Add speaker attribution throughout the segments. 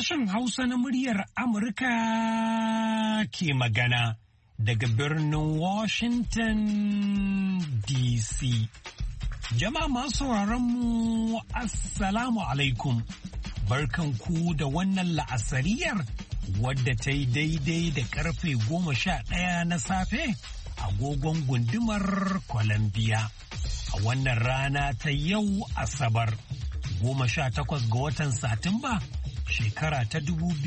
Speaker 1: Sashen Hausa na muryar Amurka ke magana daga birnin Washington DC. Jama'a masu mu Assalamu alaikum. Barkanku da wannan la'asariyar wadda ta yi daidai da karfe 11 na safe agogon gundumar Columbia. A wannan rana ta yau Asabar 18 ga watan Satumba. Shekara ta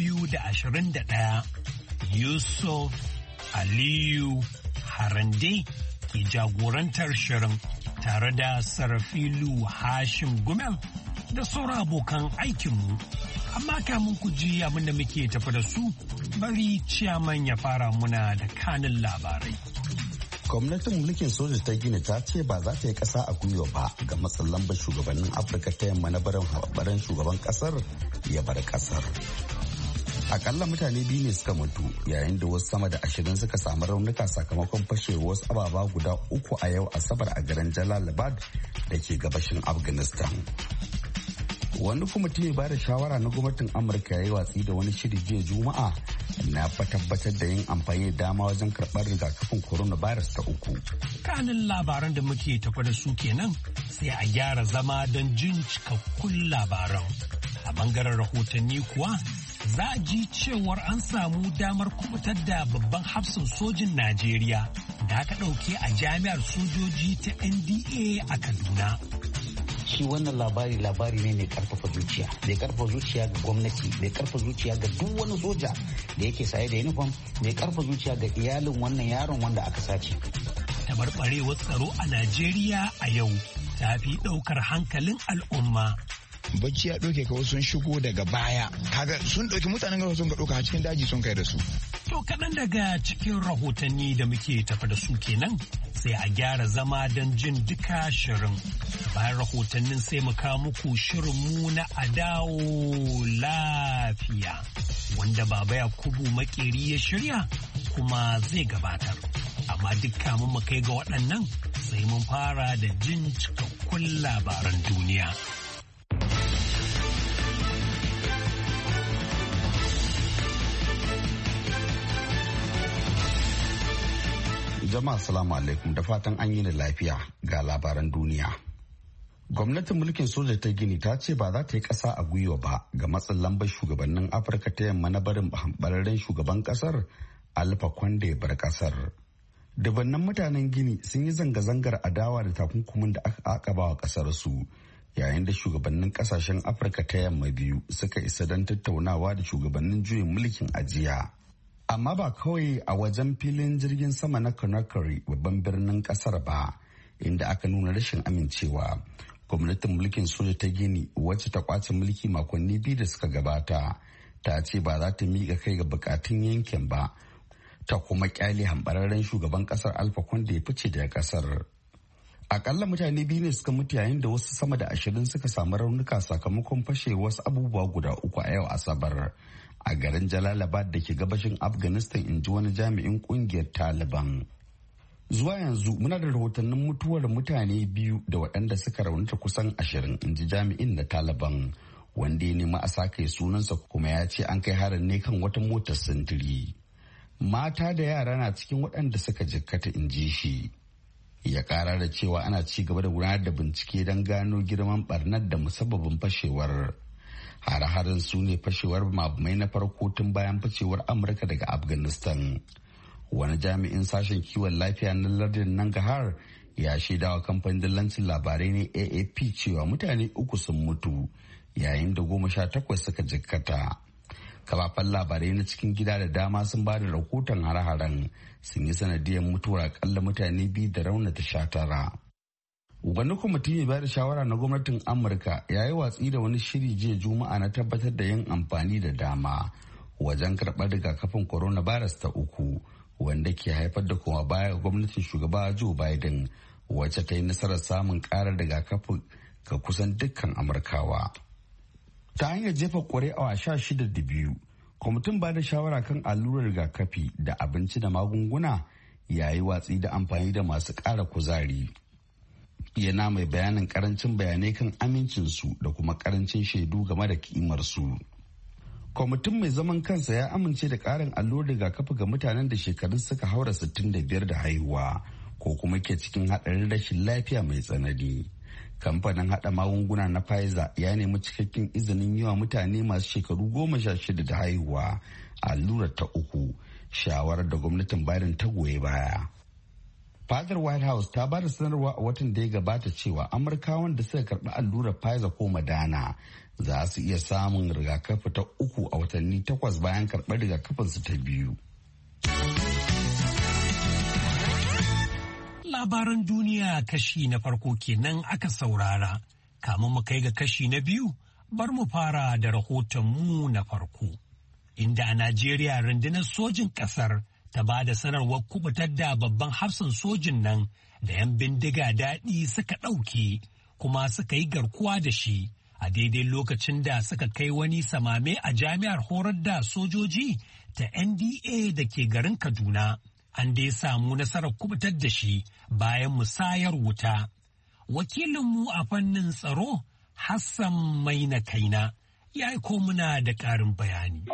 Speaker 1: 2021 Yusuf Aliyu Harande ke jagorantar shirin tare da Sarafilu Hashim Gumel da sauran abokan aikinmu. Amma kamun ku ji abin da muke tafi da su bari ciyaman ya fara muna da kanin labarai.
Speaker 2: Gwamnatin mulkin soja ta Gini ta ce ba za ta yi ƙasa a gwiwa ba ga matsin lambar shugabannin Afirka ta yamma na barin shugaban ƙasar ya bar ƙasar. Akalla mutane biyu ne suka mutu yayin da wasu sama da 20 suka samu raunuka sakamakon fashewar wasu ababa guda 3 a yau Asabar a garin Jalalabad da ke gabashin Afghanistan. Wani kwamiti mai bada shawara na gwamnatin Amurka ya yi watsi da wani shiri jiya Juma'a na tabbatar da yin amfani da dama wajen karɓar rigakafin coronavirus ta 3.
Speaker 1: Kanin labaran da muke tafa da su kenan sai a gyara zama don jin cikakkun labaran. A bangaren rahotanni kuwa za a ji cewar an samu damar kubutar da babban hafsin sojin Najeriya da aka ɗauke a jami'ar sojoji ta NDA a Kaduna.
Speaker 3: Shi wannan labari ne mai karfafa zuciya, mai karfafa zuciya ga gwamnati, mai karfafa zuciya ga duk wani soja da yake saye da uniform, mai karfafa zuciya ga iyalin wannan yaron wanda aka sace.
Speaker 1: Tabarbarewar tsaro a Najeriya a yau ta fi ɗaukar hankalin al'umma.
Speaker 4: Bacci ya ɗauke ka sun shigo daga baya, kaga sun ɗauki mutanen gaba sun ka ɗauka a cikin daji sun kai da su.
Speaker 1: To kaɗan daga cikin rahotanni da muke tafa da su kenan sai a gyara zama don jin duka shirin. Bayan rahotannin sai mu kawo muku shirinmu na Adawo Lafiya wanda Baba Yakubu Makeri ya shirya kuma zai gabatar. Amma duk kamun mu kai ga waɗannan sai mun fara da jin cikakkun labaran duniya.
Speaker 2: Jama'a salamu alaikum da fatan an yi da lafiya ga labaran duniya. Gwamnatin mulkin soja ta Gini ta ce ba za ta yi ƙasa a gwiwa ba ga matsin lambar shugabannin Afirka ta yamma na barin bararren shugaban ƙasar Alpha Conde ya bar ƙasar. Dubannan mutanen Gini sun yi zanga-zangar adawa da takunkumin da aka akaba wa ƙasar su yayin da shugabannin ƙasashen Afirka ta yamma biyu suka isa don tattaunawa da shugabannin juyin mulkin ajiya. Amma ba kawai a wajen filin jirgin sama na Conakry babban birnin kasar ba, inda aka nuna rashin amincewa. Gwamnatin mulkin soja ta Gini wacce ta kwace mulki makonni 2 da suka gabata ta ce ba za ta miƙa kai ga bukatun yankin ba, ta kuma kyale hambararren shugaban kasar Alpha Conde ya fice daga kasar. Akalla mutane 2 ne suka mutu yayin da wasu sama da 20 suka samu raunuka sakamakon fashe wasu abubuwa guda 3 a yau Asabar. A garin Jalalabad da ke gabashin Afghanistan, in ji wani jami'in kungiyar Taliban. Zuwa yanzu muna da rahotannin mutuwar mutane 2 da waɗanda suka raunata kusan 20, in ji jami'in na Taliban, wanda ya nemi a sake sunansa kuma ya ce an kai harin ne kan wata motar sintiri. Mata da yara na cikin waɗanda suka jikkata, in ji shi. Ya ƙara da cewa ana ci gaba da gudanar da bincike don gano girman barnar da musabbabin fashewar. Hare-haren su ne fashewar mabumai na farko tun bayan ficewar Amurka daga Afghanistan. Wani jami'in sashen kiwon lafiya na lardin Nangarhar ya shaidawa kamfanin dillancin labarai ne AAP cewa mutane 3 sun mutu yayin da 18 suka jikkata. Kafafen labarai na cikin gida da dama sun ba da rahoton hare-haren sun yi sanadiyar mutuwar akalla mutane 2 da raunata 19. Wani kwamiti mai bayar shawara na gwamnatin Amurka ya yi watsi da wani shiri jiya Juma'a na tabbatar da yin amfani da dama wajen karɓar rigakafin coronavirus ta 3 wanda ke haifar da kuma baya ga gwamnatin shugaba Joe Biden wacce ta yi nasarar samun ƙarar rigakafin ga kusan dukkan Amurkawa. Ta hanyar jefa ƙuri'a 16-2, kwamitin ba da shawara kan allurar rigakafi da abinci da magunguna ya yi watsi da amfani da masu ƙara kuzari. Yana mai bayanin karancin bayanai kan amincinsu da kuma karancin shaidu game da kimarsu. Kwamitin mai zaman kansa ya amince da ƙarin allurar rigakafi ga mutanen da shekarun suka haura 65 da haihuwa ko kuma ke cikin haɗarin rashin lafiya mai tsanani. Kamfanin haɗa magunguna na Pfizer ya nemi cikakken izinin yi wa mutane masu shekaru 16 da haihuwa allurar ta uku, shawarar da gwamnatin Biden ta goyi baya. Fadar White House ta ba da sanarwa a watan da ya gabata cewa Amurkawan da suka karɓi allurar Pfizer ko Moderna za su iya samun rigakafi ta uku a watanni 8 bayan karɓar rigakafinsu ta biyu.
Speaker 1: Labaran duniya kashi na farko kenan aka saurara. Kamun mu kai ga kashi na biyu, bar mu fara da rahotonmu na farko. Inda a Najeriya rundunar sojin ƙasar ta ba da sanarwar kubutar da babban hafsan sojin nan da 'yan bindiga daɗi suka ɗauke kuma suka yi garkuwa da shi a daidai lokacin da suka kai wani samame a jami'ar horar da sojoji ta NDA da ke garin Kaduna. An dai samu nasarar kubutar da shi bayan musayar wuta. Wakilinmu a fannin tsaro Hassan Maina Kaina ya aiko muna da ƙarin bayani.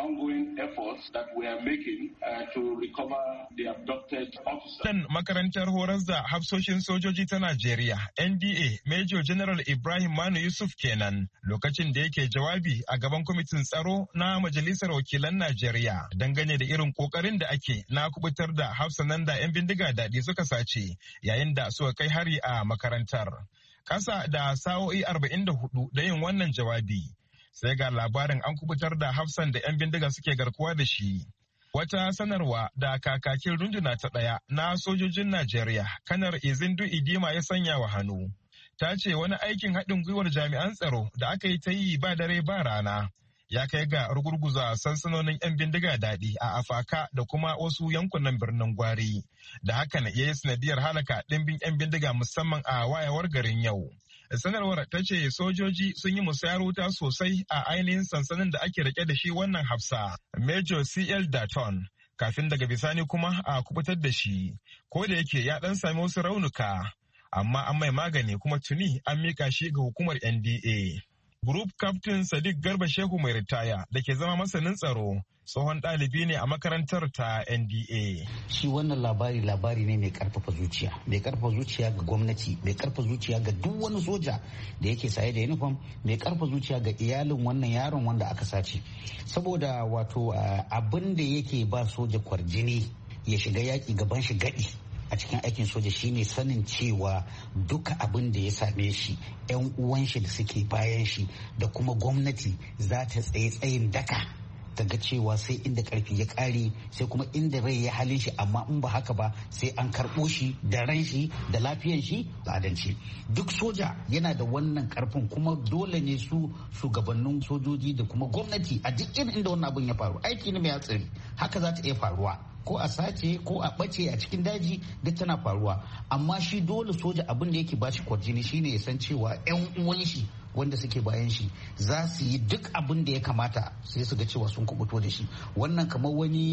Speaker 5: Makarantar horar da hafsoshin sojoji ta Najeriya, NDA, Major General Ibrahim Manu Yusuf kenan, lokacin da yake jawabi a gaban kwamitin tsaro na Majalisar Wakilan Najeriya dangane da irin kokarin da ake na kubutar da hafsanan da 'yan bindiga daɗi suka sace yayin da suka kai hari a makarantar. Kasa da sa'o'i 44 da yin wannan jawabi. Sai ga labarin an kubutar da hafsan da 'yan bindiga suke garkuwa da shi. Wata sanarwa da kakakin runduna ta ɗaya na sojojin Najeriya, Kanar Izindu Idima ya sanya wa hannu. Ta ce wani aikin haɗin gwiwar jami'an tsaro da aka yi ta yi ba dare ba rana ya kai ga rugurguza sansanonin 'yan bindiga daɗi a Afaka da kuma wasu yankunan birnin Gwari. Da hakan ya yi sanadiyar halaka ɗimbin 'yan bindiga musamman a wayewar garin yau. Sanarwar ta ce sojoji sun yi musayar wuta sosai a ainihin sansanin da ake rike da shi wannan hafsa, Major CL Daton, kafin daga bisani kuma a kubutar da shi, ko da yake ya ɗan sami wasu raunuka, amma an mai magani kuma tuni an mika shi ga hukumar NDA. Group Captain Sadiq Garba Shehu mai ritaya da ke zama masanin tsaro, tsohon ɗalibi ne a makarantar ta NDA.
Speaker 3: Shi wannan labari ne mai karfafa zuciya, mai karfafa zuciya ga gwamnati, mai karfafa zuciya ga duk wani soja da yake saye da uniform, mai karfafa zuciya ga iyalin wannan yaron wanda aka sace. Saboda wato abin da yake ba soja kwarjini ya shiga yaki gaban shi gadi a cikin aikin soja shine sanin cewa duka abin da ya same shi 'yan uwan shi da suke bayan shi da kuma gwamnati za ta tsaye tsayin daka ta ga cewa sai inda karfi ya kare, sai kuma inda rai ya halin shi, amma in ba haka ba sai an karɓo shi da ran shi da lafiyan shi adalci. Duk soja yana da wannan karfin, kuma dole ne su shugabannin sojoji da kuma gwamnati a duk irin inda wannan abin ya faru, aiki ne mai hatsari, haka za ta iya faruwa, ko a sace ko a ɓace a cikin daji duk tana faruwa. Amma shi dole soja abin da yake ba shi kwarjini shine ya san cewa 'yan uwan shi wanda suke bayan shi za su yi duk abin da ya kamata sai su ga cewa sun kubuto da shi. Wannan kamar wani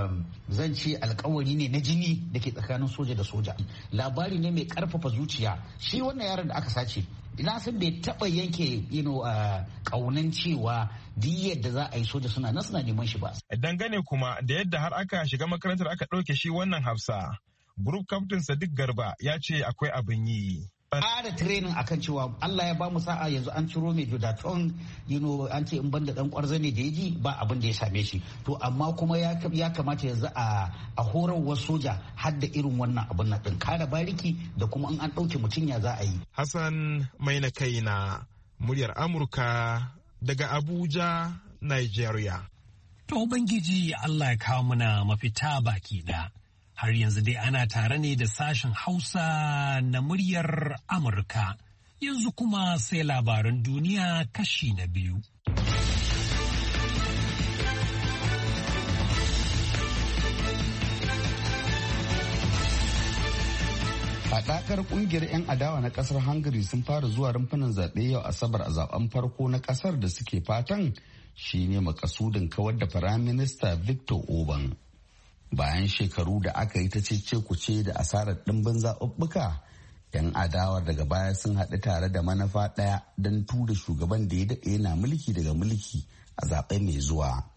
Speaker 3: zan ce alkawari ne na jini da ke tsakanin soja da soja. Labari ne mai karfafa zuciya. Shi wannan yaron da aka sace ina san bai taba yanke kaunan cewa duk yadda za a yi soja suna nan suna neman shi ba.
Speaker 5: Dangane kuma da yadda har aka shiga makarantar aka ɗauke shi wannan hafsa, Group Captain Sadiq Garba ya ce akwai abin yi.
Speaker 3: Ƙara training akan cewa Allah ya ba mu sa'a yanzu an ciro mai Jodaton, an ce in banda dan kwarza ne da ya ji ba abin da ya same shi. To amma kuma ya kamata yanzu a horarwar soja har da irin wannan abin na ɗin kare bariki da kuma in an ɗauke mutum ya za a yi.
Speaker 5: Hassan Maina Kaina, muryar Amurka daga Abuja, Nigeria.
Speaker 1: To Ubangiji Allah ya kawo mana mafita baki ɗaya. Har yanzu dai ana tare ne da sashen Hausa na muryar Amurka. Yanzu kuma sai labaran duniya kashi na biyu.
Speaker 2: Haɗakar ƙungiyar 'yan adawa na ƙasar Hungary sun fara zuwa rumfunan zaɓe yau Asabar a zaben farko na ƙasar da suke fatan shine makasudin kawar da Firaminista Viktor Orban. Bayan shekaru da aka yi ta cece-kuce da asarar ɗimbin zaɓuɓɓuka, 'yan adawar daga baya sun haɗu tare da manufa ɗaya don tura shugaban da ya daɗe yana mulki daga mulki a zaɓe mai zuwa.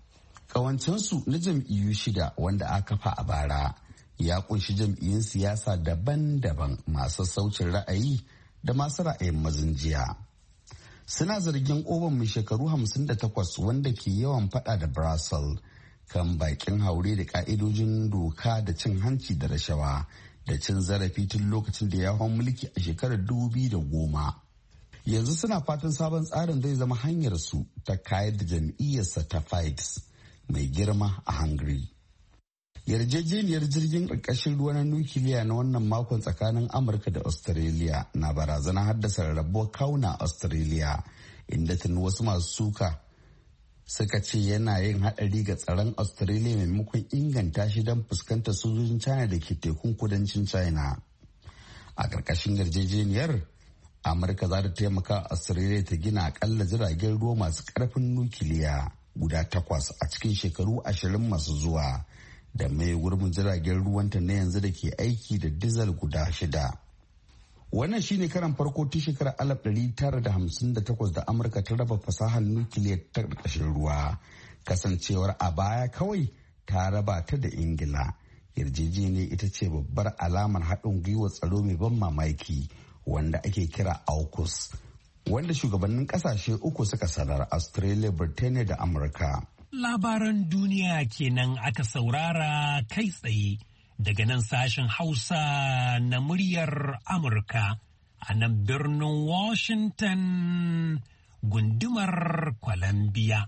Speaker 2: Ƙawancensu na jam'iyyu 6 wanda aka kafa a bara ya kunshi jam'iyyun siyasa daban-daban masu saucin ra'ayi da masu ra'ayin mazan jiya. Suna zargin Oban mai shekaru 58 wanda ke yawan fada da Brussels kan bakin haure da ka'idojin doka da cin hanci da rashawa da cin zarafi tun lokacin da ya hau mulki a shekarar 2010. Yanzu suna fatan sabon tsarin zai zama hanyar su ta kayar da jam'iyyarsa ta Fides mai girma a Hungary. Yarjejeniyar jirgin ƙarƙashin ruwa na nukiliya na wannan makon tsakanin Amurka da Australia na barazana haddasa rarrabuwar kawuna Australia, inda tuni wasu masu suka suka ce yana yin haɗari ga tsaron Australia maimakon inganta shi don fuskantar sojojin China da ke tekun kudancin China. A ƙarƙashin yarjejeniyar, Amurka za ta taimaka Australia ta gina akalla jiragen ruwa masu ƙarfin nukiliya guda 8 a cikin shekaru 20 masu zuwa. Da mai gurbin jiragen ruwanta na yanzu da ke aiki da dizal guda 6. Wannan shine karan farko tun shekarar 1958 da Amurka ta raba fasahar nukiliya ta ƙarƙashin ruwa. Kasancewar a baya kawai ta raba ta da Ingila. Yarjejeniyar ita ce babbar alamar haɗin gwiwar tsaro mai ban mamaki wanda ake kira AUKUS, wanda shugabannin ƙasashe 3 suka sanar, Australia, Birtaniya da Amurka.
Speaker 1: Labaran duniya kenan aka saurara kai tsaye daga nan sashen Hausa na muryar Amurka a nan birnin Washington gundumar Columbia.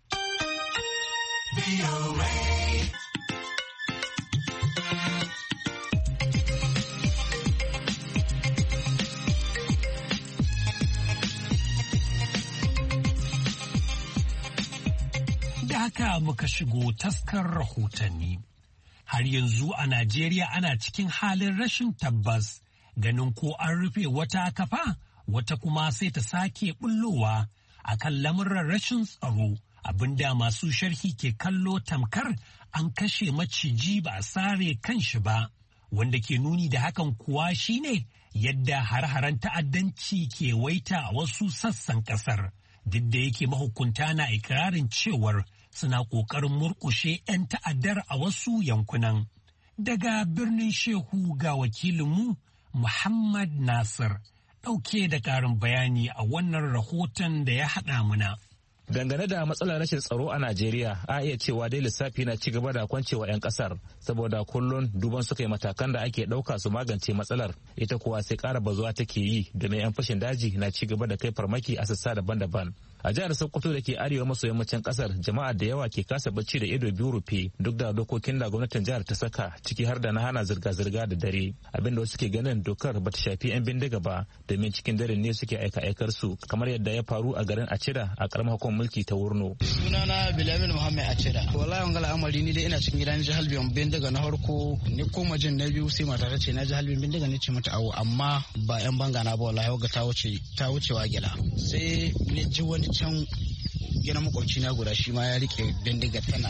Speaker 1: Haka muka shigo taskar rahotanni. Har yanzu a Najeriya ana cikin halin rashin tabbas ganin ko an rufe wata kafa wata kuma sai ta sake bullowa a kan lamuran rashin tsaro, abinda masu sharhi ke kallo tamkar an kashe maciji ba a sare kan shi ba, wanda ke nuni da hakan kuwa shine yadda har-haren ta'addanci ke waita a wasu sassan kasar, duk da yake mahukunta na ikirarin cewar suna ƙoƙarin murƙushe 'yan ta'addar a wasu yankunan. Daga birnin Shehu ga wakilinmu Muhammad Nasir ɗauke da ƙarin bayani a wannan rahoton da ya haɗa muna.
Speaker 6: Dangane da matsalar rashin tsaro a Najeriya, a iya cewa dai lissafi na ci gaba da kwancewa 'yan kasar saboda kullum duban suka yi matakan da ake ɗauka su magance matsalar, ita kuwa sai ƙara bazuwa take yi domin 'yan fashin daji na ci gaba da kai farmaki a sassa daban-daban. A jihar Sokoto da ke arewa maso yammacin kasar, jama'a da yawa ke kasa bacci da ido biyu rufe duk da dokokin da gwamnatin jihar ta saka, ciki har da na hana zirga-zirga da dare. Abinda wasu ke ganin dokar bata shafi 'yan bindiga ba, domin cikin dare ne suke aika-aikar su, kamar yadda ya faru a garin Acida a karamar hukumar mulki ta Wurno.
Speaker 7: Sunana Bilamin Muhammad Acida. Wallahi wanga al'amari ni dai ina cikin gida, ni ji halbin bindiga na farko, ni koma jin na biyu sai mata ta ce na ji halbin bindiga, ni ce mata awo, amma ba 'yan banga na ba, wallahi wanga ta wucewa gida. Sai ni ji wani can gina makwabci na guda shi ma ya rike bindiga tana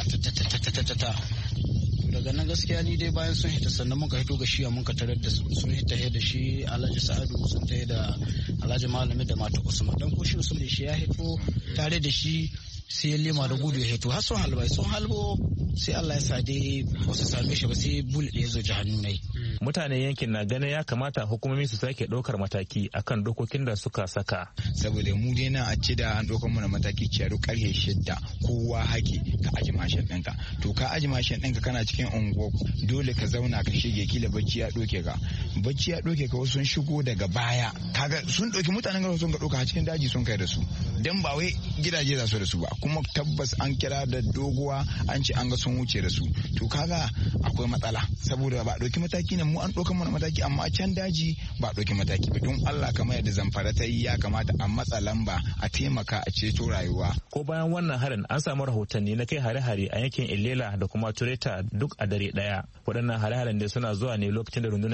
Speaker 7: ta daga nan gaskiya ni dai bayan sun hita sannan muka hito ga shiya muka tarar da sun hita da shi Alhaji Sa'adu, sun tayi da Alhaji Malami da Mata Usman, dan ko shi Usman da shi ya hito tare da shi sai ya lema da gudu ya hito har sun halbo sai Allah ya sa dai ba su same shi ba, sai bullet ya zo hannu nai.
Speaker 6: Mutanen yankin na ganin ya kamata hukumomi su sake ɗaukar mataki akan dokokin da suka saka.
Speaker 4: Saboda mu dai na a ce da an ɗaukar mana mataki ciyar ƙarfe 6 kowa haki ka aji mashin ɗinka. To ka aji mashin ɗinka kana cikin unguwa dole ka zauna ka shige, kila bacci ya ɗauke ka. Bacci ya ɗauke ka, wasu sun shigo daga baya. Kaga sun ɗauki mutanen gaba sun ka ɗauka a cikin daji sun kai da su. Dan ba wai gidaje za su da su ba, kuma tabbas an kira da doguwa an ce an ga sun wuce da su. To kaga akwai matsala saboda ba a ɗauki mataki ne, mu an ɗauka mana mataki amma a can daji ba a ɗauki mataki ba. Don Allah kamar yadda Zamfara ta yi, ya kamata a matsa lamba a taimaka a ceto rayuwa.
Speaker 6: Ko bayan wannan harin an samu rahotanni na kai hare-hare a yankin Ilela da kuma Tureta duk a dare ɗaya. Waɗannan hare-haren da suna zuwa ne lokacin da rundunar 'yan sanda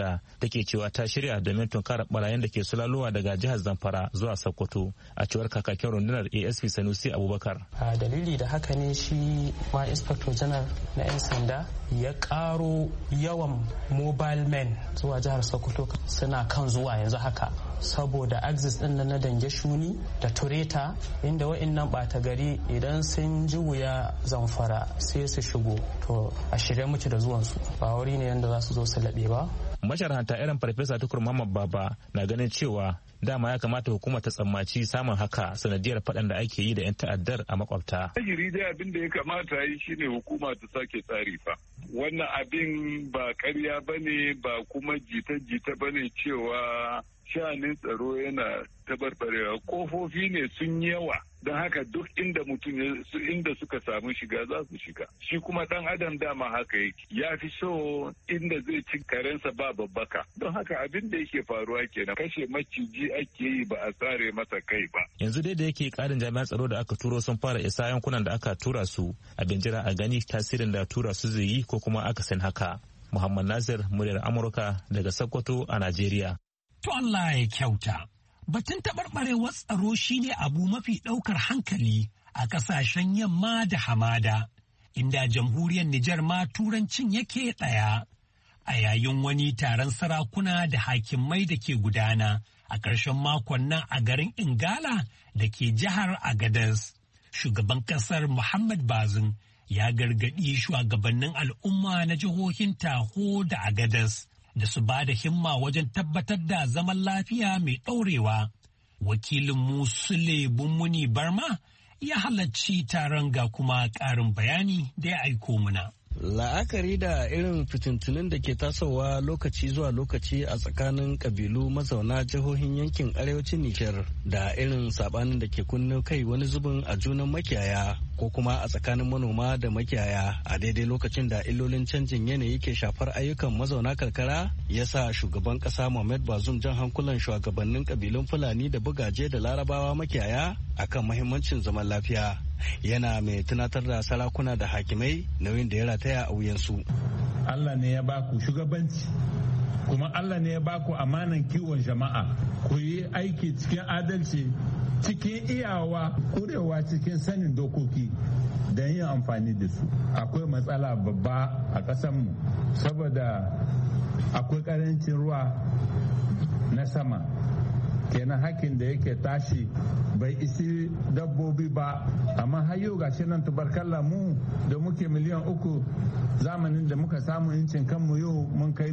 Speaker 6: da take cewa ta shirya domin tunkara barayin da ke sulalowa daga jihar Zamfara zuwa Sokoto, a cewar kakakin rundunar ASP Sanusi Abubakar.
Speaker 8: A dalili da haka ne shi ma Inspector General na 'yan sanda ya karo yawan mobile men zuwa jihar Sokoto suna kan zuwa yanzu haka, saboda axis din na Dange Shuni da Tureta, inda wa'annan bata gari idan sun ji wuya Zamfara sai su shigo, to a shirye muke da zuwansu, ba wuri ne yanda za su zo su laɓe ba.
Speaker 6: Masharhanta irin Farfesa Tukur Muhammad Baba na ganin cewa dama ya kamata hukuma ta tsammaci samun haka sanadiyar faɗan da ake yi da 'yan ta'addar a makwabta.
Speaker 9: Tajiri dai abin da ya kamata yi shine hukuma ta sake tsari fa. Wannan abin ba ƙarya bane ba kuma jita-jita bane cewa sha'anin tsaro yana tabarbarewa, kofofi ne sun yawa, don haka duk inda mutum inda suka samu shiga za su shiga. Shi kuma dan adam dama haka yake, ya fi so inda zai ci karensa ba babbaka, don haka abin da yake faruwa kenan, kashe maciji ake yi ba a tsare masa kai ba.
Speaker 6: Yanzu dai da yake karin jami'an tsaro da aka turo sun fara isa yankunan da aka tura su, abin jira a gani tasirin da tura su zai yi ko kuma akasin haka. Muhammad Nasir, muryar Amurka daga Sokoto a Najeriya.
Speaker 1: To Allah ya kyauta. Batun taɓarɓarewar tsaro shine abu mafi ɗaukar hankali a ƙasashen yamma da hamada, inda jamhuriyar Nijar ma turancin yake ɗaya. A yayin wani taron sarakuna da hakimai da ke gudana a ƙarshen makon nan a garin Ingala da ke jihar Agadez, shugaban ƙasar Muhammad Bazoum ya gargaɗi shugabannin al'umma na jihohin Taho da Agadez da su ba da himma wajen tabbatar da zaman lafiya mai ɗaurewa. Wakilin Musule Bummuni Barma ya halarci taron ga kuma ƙarin bayani da ya aiko muna.
Speaker 10: La'akari da irin fitintunin da ke tasowa lokaci zuwa lokaci a tsakanin kabilu mazauna jihohin yankin arewacin Nijar da irin sabanin da ke kunno kai wani zubin a junan makiyaya ko kuma a tsakanin manoma da makiyaya a daidai lokacin da illolin canjin yanayi ke shafar ayyukan mazauna karkara, ya sa shugaban kasa Mohamed Bazoum jan hankulan shugabannin kabilun Fulani da Bugaje da Larabawa makiyaya akan mahimmancin zaman lafiya. Yana mai tunatar da sarakuna da hakimai nauyin da ya rataya a wuyansu.
Speaker 11: Allah ne ya baku shugabanci, kuma Allah ne ya baku amanan kiwon jama'a, ku yi aiki cikin adalci, cikin iyawa, kurewa cikin sanin dokoki da yin amfani da su. Akwai matsala babba a ƙasanmu saboda akwai ƙarancin ruwa na sama, kenan hakin da yake tashi bai isi dabbobi ba, amma har yau gashi nan tubarkalla mu da muke 3 zamanin da muka samu incin kanmu yau mun kai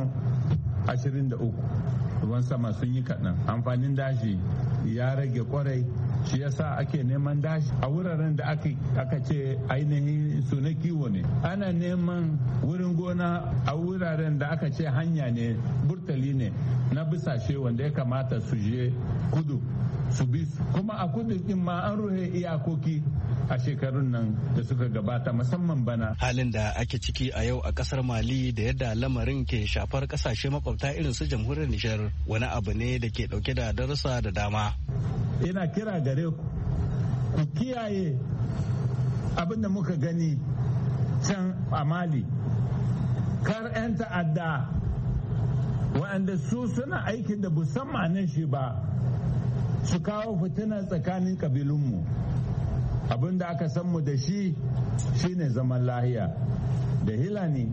Speaker 11: 23 ruwan sama sun yi kaɗan, amfanin dashi ya rage kwarai, shi yasa ake neman dashi a wuraren da aka ce ainihin su na kiwo ne. Ana neman wurin gona a wuraren da aka ce hanya ne, burtali ne na bisashe wanda ya kamata su je kudu su bi su. Kuma a kudu din ma an ruhe iyakoki a shekarun nan da suka gabata, musamman bana.
Speaker 10: Halin da ake ciki a yau a kasar Mali da yadda lamarin ke shafar kasashe makwabta irin su jamhuriyar Nijar wani abu ne da ke dauke da darussa da dama.
Speaker 11: Ina kira gare ku kiyaye abin da muka gani can a Mali, kar 'yan ta'adda waɗanda su suna aikin da musamman shi ba su kawo fitina tsakanin kabilunmu. Abin da aka san mu da shi shine zaman lahiya, da Hilani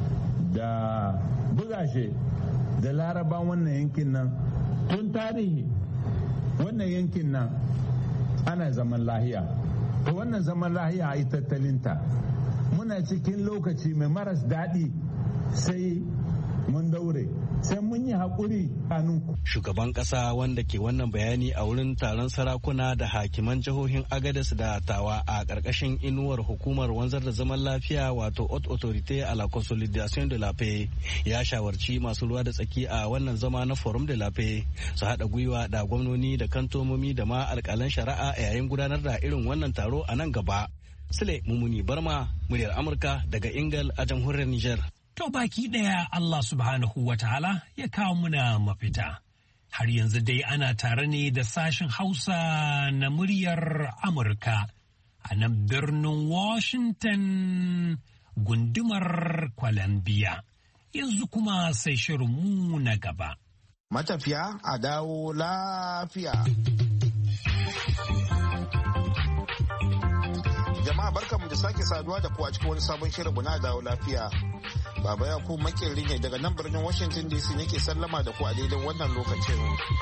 Speaker 11: da Bugashe da Laraban wannan yankin nan tun tarihi wannan yankin nan ana zaman lahiya. To wannan zaman lahiya a yi tattalinta. Muna cikin lokaci mai maras daɗi, sai mun daure, sai mun yi haƙuri kanunku.
Speaker 10: Shugaban ƙasa wanda ke wannan bayani a wurin taron sarakuna da hakiman jihohin Agadez da Tawa a ƙarƙashin inuwar hukumar wanzar da zaman lafiya wato Haute Autorité à la Consolidation de la Paix ya shawarci masu ruwa da tsaki a wannan zama na Forum de la Paix su haɗa gwiwa da gwamnoni da kantomomi da ma alƙalan shari'a a yayin gudanar da irin wannan taro a nan gaba. Sule Mumuni Barma, muryar Amurka daga Ingal a jamhuriyar Nijar.
Speaker 1: To baki ɗaya Allah subhanahu wa ta'ala ya kawo muna mafita. Har yanzu dai ana tare ne da sashen Hausa na muryar Amurka a nan birnin Washington gundumar Columbia. yanzu kuma sai shirinmu na gaba.
Speaker 12: Matafiya a dawo lafiya. Jama'a barkanmu da sake saduwa da ku a cikin wani sabon shirinmu na dawo lafiya. Baba ya ku makeri ne daga nan birnin Washington DC nake sallama da ku a daidai wannan lokacin.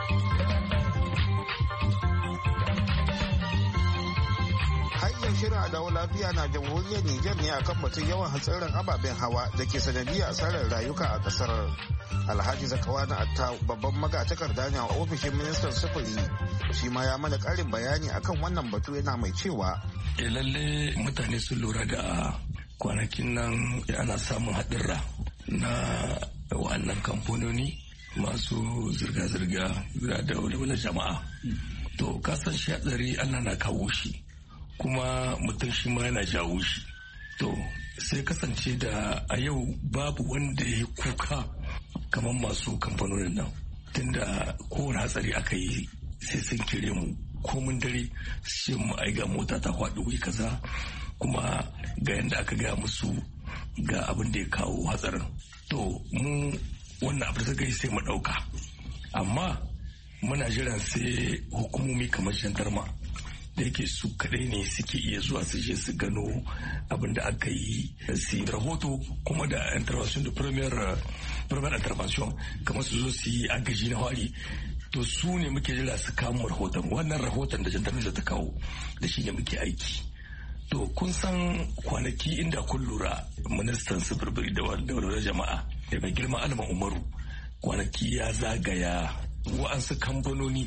Speaker 12: Hanyar shirin a dawo lafiya na jamhuriyar Nijar ne akan batun yawan hatsarin ababen hawa da ke sanadiyar asarar rayuka a kasar. Alhaji Zakawana Atta babban magatakarda ne a ofishin ministan sufuri shi ma ya mana karin bayani akan wannan batu yana mai cewa.
Speaker 13: Lalle mutane sun lura da kwanakin nan ana samun haɗurra na wannan kamfanoni masu zirga-zirga da walwalar jama'a. To kasan shi hatsari Allah na kawo shi kuma mutum shi ma yana jawo shi. To sai kasance da a yau babu wanda ya kuka kamar masu kamfanonin nan tunda kowane hatsari aka yi sai sun kire mu komin dare sai mu aiga mota ta faɗi wuri kaza kuma ga yadda aka gaya musu ga abin da ya kawo hatsarin. To mu wannan abu da gai sai mu ɗauka amma muna jiran sai hukumomi kamar jandarma da yake su kaɗai ne suke iya zuwa su je su gano abin da aka yi su yi rahoto kuma da intervention da premier intervention kamar su zo su yi agaji na wari. To su ne muke jira su kawo rahoton wannan rahoton da jandarma da ta kawo da shi ne muke aiki. To kun san kwanaki inda kun lura ministan sufurbiri da walwalar jama'a da mai girma Alma Umaru kwanaki ya zagaya wa'ansu kamfanoni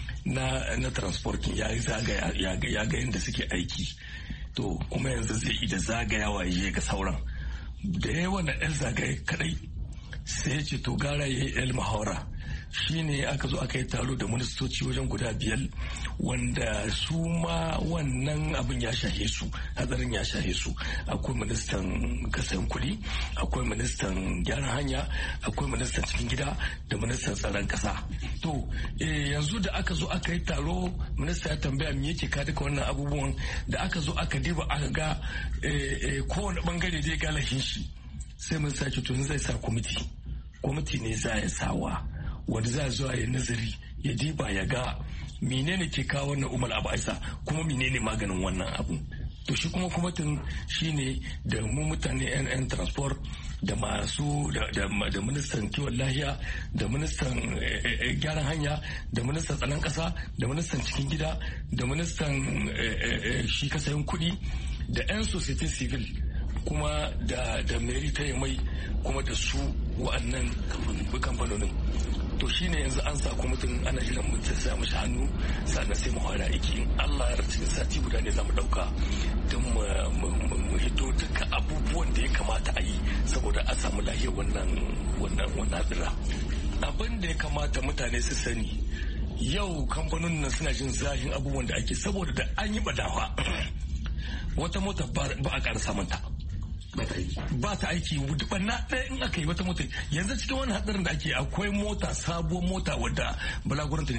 Speaker 13: na transporting ya zagaya ya ga yadda suke aiki. To kuma yanzu zai yi da zagayawa ya ga sauran da yawa na ɗan zagaye kadai sai ce to gara ya yi el mahawara shine aka zo aka yi taro da ministoci wajen guda 5 wanda su ma wannan abin ya shahe su hatsarin ya shahe su. Akwai ministan kasan kuɗi, akwai ministan gyaran hanya, akwai ministan cikin gida da ministan tsaron kasa. To yanzu da aka zo aka yi taro minista ya tambaya me yake ka duka wannan abubuwan da aka zo aka diba aka ga kowane bangare dai ga lahin shi sai mun sake to zai sa kwamiti ne za ya sawa wanda za zuwa ya nazari ya diba ya ga menene ke kawo wannan umar abu aisa kuma menene maganin wannan abu. To shi kuma kwamitin shine da mu mutane yan transport da masu da ministan kiwon lahiya da ministan gyaran hanya da ministan tsaron kasa da ministan cikin gida da ministan shi kasayin kuɗi da yan society civil kuma da meri ta mai kuma da su wa'annan kamfanonin. To shine yanzu an sa kwamitin ana jiran mu sa mishi hannu sannan sai mu fara aiki. In Allah ya cikin sati guda ne zamu dauka don mu hito duka abubuwan da ya kamata a yi saboda a samu lahiyar wannan hadira. Abin da ya kamata mutane su sani yau kamfanonin nan suna jin zahin abubuwan da ake saboda da an yi badawa wata mota ba a ƙara samunta. Ba ta aiki banna ɗaya in aka yi wata mota yanzu cikin wani hadarin da ake akwai mota sabuwar mota wadda balaguranta ne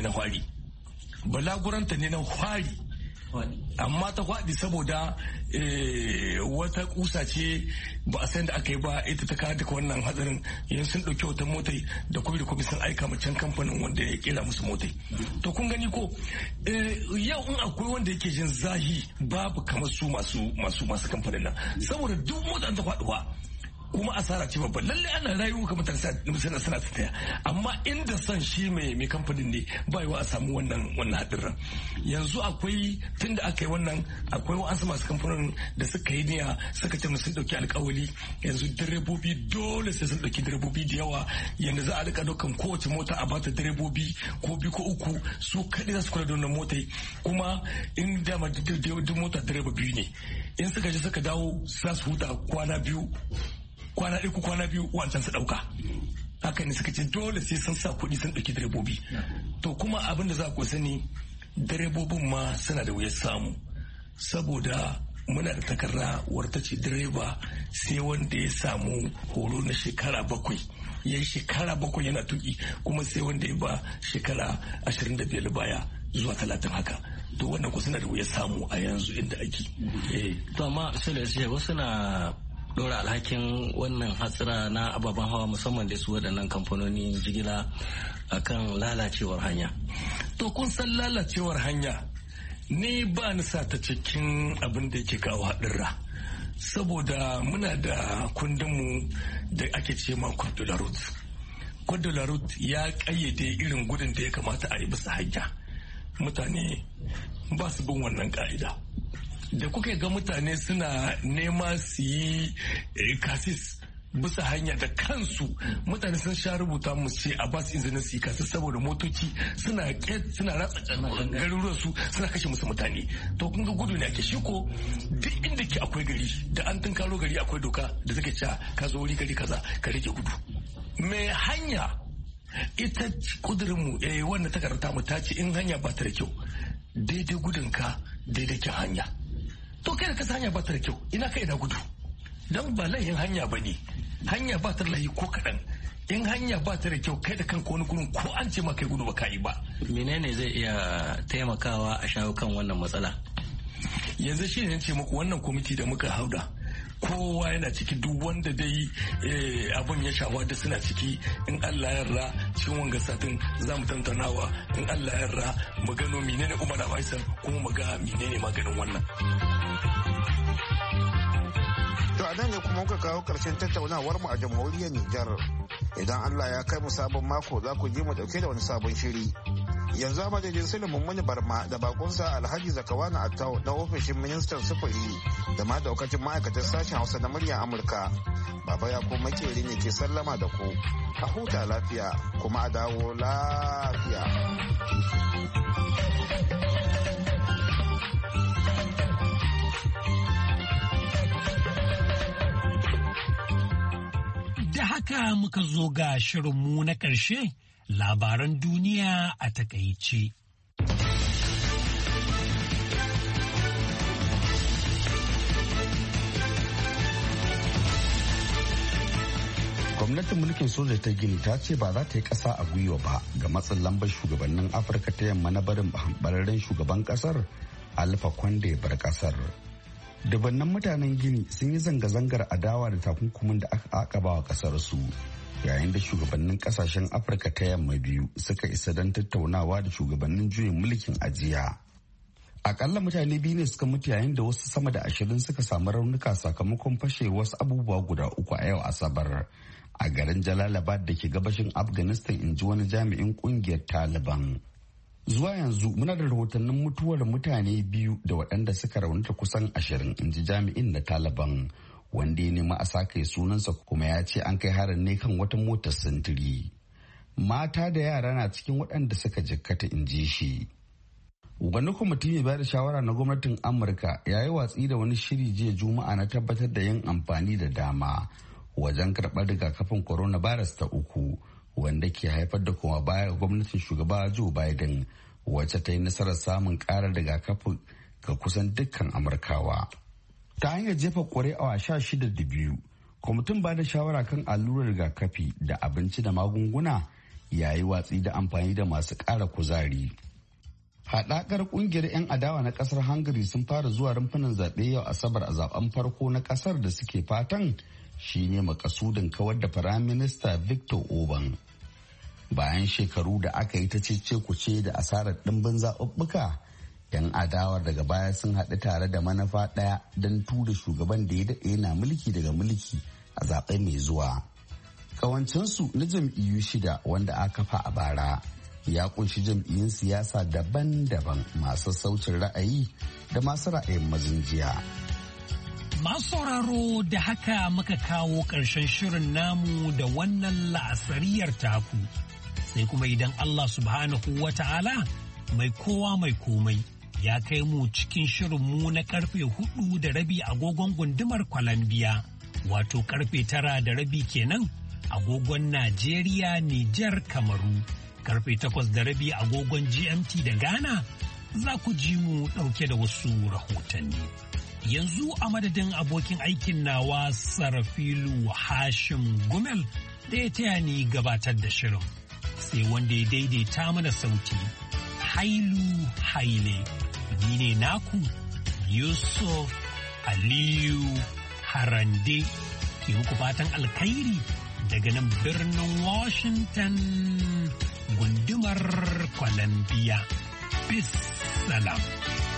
Speaker 13: na hwari amma ta hwadi saboda wata kusa ce ba a san da aka yi ba ita ta kawo duka wannan hadarin yanzu sun ɗauki wata motai da kuma sun aika ma can kamfanin wanda ya kera musu motai. To kun gani ko yau in akwai wanda yake jin zahi babu kamar su masu kamfanin nan saboda duk mota ta faɗuwa kuma asara ce babba lalle ana rayuwa kamar mutane suna tafiya amma inda son shi mai kamfanin ne ba yiwa a samu wannan hadirin. Yanzu akwai tunda aka yi wannan akwai wa'ansu masu kamfanin da suka yi niyya suka ce sun dauki alkawali yanzu direbobi dole sai sun dauki direbobi da yawa yanda za a rika daukan kowace mota a bata direbobi ko 2 ko 3 su kaɗai za su kula da wannan motai kuma in dama duk mota direba 2 ne in suka je suka dawo za su huta kwana 2 wancan su dauka. Haka ne suka ce dole sai sun sa kuɗi sun ɗauki direbobi. To kuma abin da za ku sani direbobin ma suna da wuyar samu saboda muna da takarda wadda ce direba sai wanda ya samu horo na shekara 7 ya yi shekara 7 yana tuki kuma sai wanda ya ba shekara 25 baya zuwa 30 haka. To wannan ku suna da wuyar samu a yanzu inda ake.
Speaker 10: To amma sai wasu na dora alhakin wannan hatsira na ababen hawa musamman da su waɗannan kamfanonin jigila akan lalacewar hanya?
Speaker 13: To kun san lalacewar hanya ni ba ni sa ta cikin abin da yake kawo haɗurra, saboda muna da kundinmu da ake ce ma code de la route. Code de la route ya kayyade irin gudun da ya kamata a yi bisa hanya. Mutane ba su bin wannan ka'ida. Da kuka ga mutane suna nema su yi kasis bisa hanya da kansu, mutane sun sha rubuta mu ce a ba su izinin su yi kasis saboda motoci suna ratsa garuruwan su suna kashe musu mutane. To kun ga gudu ne ake shi ko duk inda ke akwai gari da an tunkaro gari akwai doka da take cewa ka zo wuri gari kaza ka rike gudu. Mai hanya ita kudurinmu wannan takarda mu ta ce in hanya ba ta da kyau daidai gudun ka daidai kyan hanya. To kai da kasa hanya ba ta da kyau ina kai da gudu, don ba layin hanya ba ne, hanya ba ta da layi ko kaɗan. In hanya ba ta da kyau kai da kanka wani gurin ko an ce ma kai gudu ba ka yi ba.
Speaker 10: Menene zai iya taimakawa a shawo kan wannan matsala?
Speaker 13: Yanzu shi ne ce muku wannan kwamiti da muka hauda kowa yana ciki, duk wanda dai abun ya shafa da suna ciki. In Allah ya yarda cikin wanga satin za mu tantanawa, in Allah ya yarda mu gano menene Umar Faisal kuma mu ga menene maganin wannan.
Speaker 12: To a nan ne kuma muka kawo karshen tattaunawar mu a jamhuriyar Nijar. Idan Allah ya kai mu sabon mako za ku ji mu dauke da wani sabon shiri. Yanzu a madadin Sulaiman Mani Barma da bakunsa Alhaji Zakawana Attau na ofishin ministan sufuri da ma daukacin ma'aikatan sashen Hausa na muryar Amurka. Baba ya ko makeri ne ke sallama da ku. A huta lafiya kuma a dawo lafiya.
Speaker 1: Da haka muka zo ga shirinmu na ƙarshe, labaran duniya a takaice.
Speaker 2: Gwamnatin mulkin soja ta Gini ta ce ba za ta yi ƙasa a gwiwa ba ga matsin lambar shugabannin Afirka ta yamma na barin bararren shugaban ƙasar Alpha Conde ya bar ƙasar. Dubannan mutanen Gini sun yi zanga-zangar adawa da takunkumin da aka akaba wa ƙasar su, yayin da shugabannin ƙasashen Afirka ta yamma biyu suka isa don tattaunawa da shugabannin juyin mulkin ajiya. Akalla mutane biyu ne suka mutu yayin da wasu sama da 20 suka samu raunuka sakamakon fashe wasu abubuwa guda uku a yau Asabar a garin Jalalabad da ke gabashin Afghanistan, in ji wani jami'in kungiyar Taliban. Zuwa yanzu muna da rahotannin mutuwar mutane biyu da waɗanda suka raunata kusan 20, in ji jami'in na Taliban, wanda ya nemi a sake sunansa kuma ya ce an kai harin ne kan wata motar sintiri. Mata da yara na cikin waɗanda suka jikkata, in ji shi. Wani kwamiti mai bayar da shawara na gwamnatin Amurka ya yi watsi da wani shiri jiya Juma'a na tabbatar da yin amfani da dama wajen karɓar rigakafin coronavirus ta uku, wanda ke haifar da kuma baya ga gwamnatin shugaba Joe Biden, wacce ta yi nasarar samun ƙarar rigakafi ga kusan dukkan Amurkawa. Ta hanyar jefa ƙuri'a 16-2, kwamitin ba da shawara kan allurar rigakafi da abinci da magunguna ya yi watsi da amfani da masu ƙara kuzari. Haɗakar ƙungiyar 'yan adawa na ƙasar Hungary sun fara zuwa rumfunan zaɓe yau Asabar a zaben farko na ƙasar da suke fatan shine makasudin kawar da Firaminista Viktor Orban. Bayan shekaru da aka yi ta cece-kuce da asarar ɗimbin zaɓuɓɓuka, 'yan adawar daga baya sun haɗu tare da manufa ɗaya don tura shugaban da ya daɗe yana mulki daga mulki a zaɓe mai zuwa. Kawancinsu na jam'iyyu 6 wanda aka kafa a bara ya kunshi jam'iyyun siyasa daban-daban masu saucin ra'ayi da masu ra'ayin mazan jiya.
Speaker 1: Masu sauraro da haka muka kawo ƙarshen shirin namu da wannan la'asariyar taku. Sai kuma idan Allah subhanahu wa ta'ala mai kowa mai komai ya kai mu cikin shirinmu na karfe 4:30 agogon gundumar Columbia, wato karfe 9:30 kenan agogon Najeriya, Nijar, Kamaru. Karfe 8:30 agogon GMT da Ghana za ku ji mu ɗauke da wasu rahotanni. Yanzu a madadin abokin aikin nawa Sarafilu Hashim Gumel da ya taya ni gabatar da shirin. Sai wanda ya daidaita mana sauti, Hailu Haile, ni ne naku Yusuf Aliyu Harande ke muku fatan alkhairi daga nan birnin Washington gundumar Columbia. Peace salam.